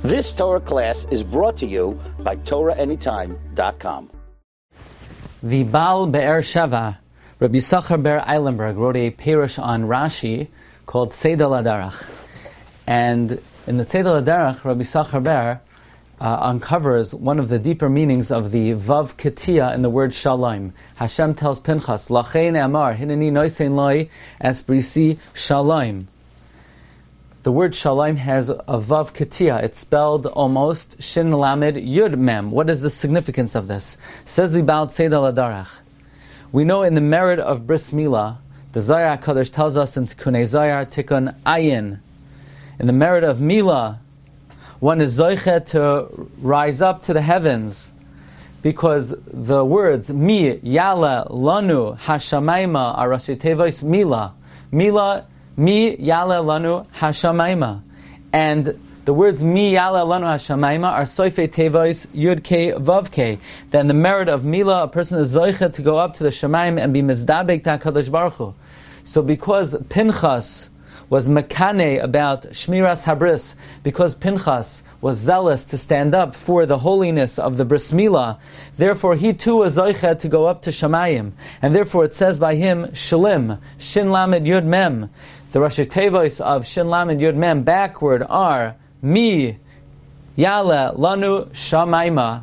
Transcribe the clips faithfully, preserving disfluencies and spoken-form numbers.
This Torah class is brought to you by Torah Anytime dot com. The Baal Be'er Sheva, Rabbi Yisachar Ber Eilenberg, wrote a perush on Rashi called Tzedel Adarach. And in the Tzedel Adarach, Rabbi Yisachar Ber uh, uncovers one of the deeper meanings of the Vav Ketia in the word Shalom. Hashem tells Pinchas, Lachein Amar, Hineni Noisein Loi, Esbrisi Shalom. The word Shalom has a Vav Ketia. It's spelled almost Shin Lamed Yud Mem. What is the significance of this? Says the Baal Tzedel Adarach. We know in the merit of Bris Milah, the Zohar HaKadosh tells us in Tikkunei Zohar, Tikkun Ayin. In the merit of Milah, one is Zoichet to rise up to the heavens, because the words Mi Yala Lanu Hashamayma are Rashi Tevois Milah. Milah, Mi Yala Lanu Hashamayma. And the words Mi Yala Lanu Hashamayma are Soifei Tevois Yud Ke Vav Ke. Then the merit of Milah, a person is Zoichet to go up to the Shamayim and be Mizdabek to HaKadosh Baruch Hu. So because Pinchas was Mekane about Shmiras Habris, because Pinchas was zealous to stand up for the holiness of the Bris Milah, therefore he too was Zoichet to go up to Shamayim. And therefore it says by him, Shalim, Shin Lamed Yud Mem. The Rashi Tevois of Shin Lamed Yud Mem backward are Mi Yale Lanu Shamayma.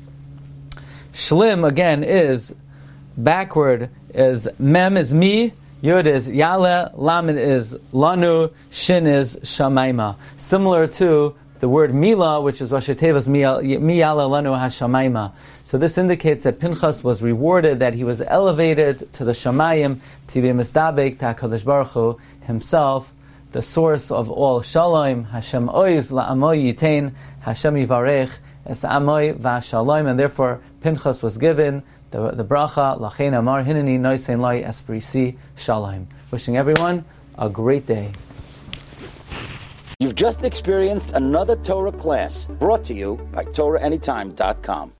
Shlim again is backward is Mem is Mi, Yud is Yale, Lamed is Lanu, Shin is Shamayma. Similar to the word Milah, which is Rashi Tevois Mi Yale Lanu HaShamayma. So this indicates that Pinchas was rewarded, that he was elevated to the Shamayim to be Mistabek to HaKadosh Baruch Hu himself, the source of all Shalom. Hashem Oiz La'amoy Yitain, Hashem Yivarech Es Amoy Va'Shalom. And therefore Pinchas was given the, the bracha Lachein Amar Hineni Noisein Loi Esprisi Shalom. Wishing everyone a great day. You've just experienced another Torah class brought to you by Torah Anytime dot com.